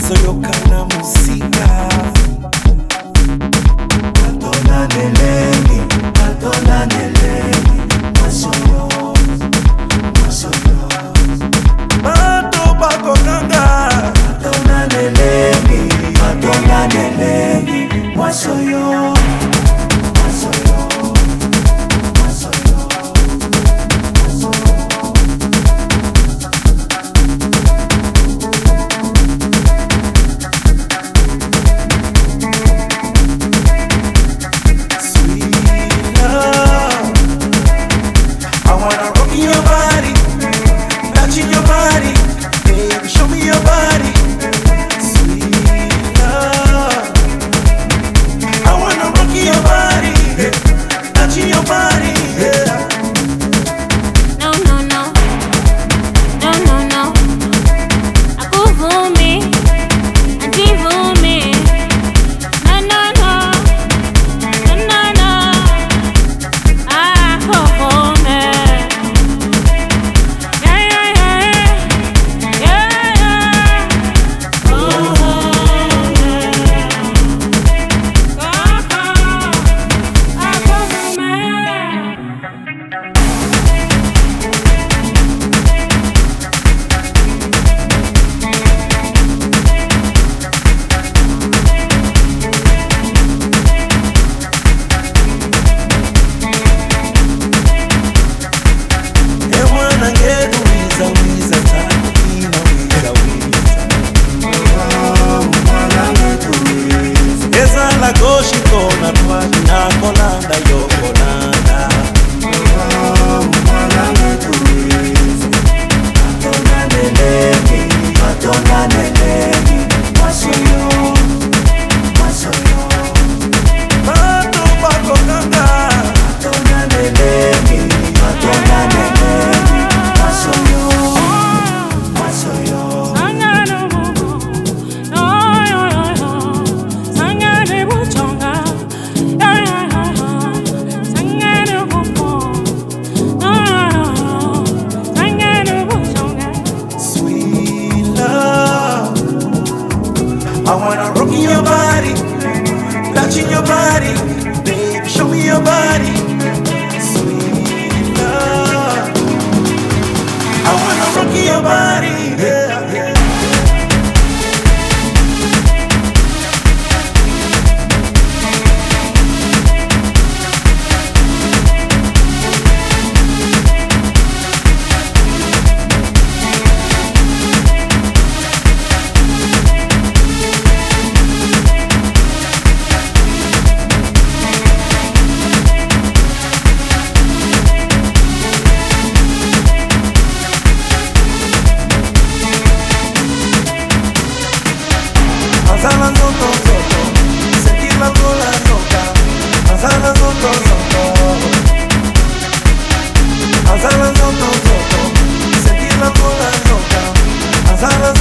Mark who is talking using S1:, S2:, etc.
S1: soyokana musika atona nelengi masoyo bato bakokanga atona nelengi masoyo I wanna rock in your body, touch in your body, baby, show me your body, sweet love. I wanna rock in your body, yeah, yeah. Manzana zoto zoto, sentir la cola loca. Manzana zoto zoto, manzana zoto zoto, sentir la cola loca. Manzana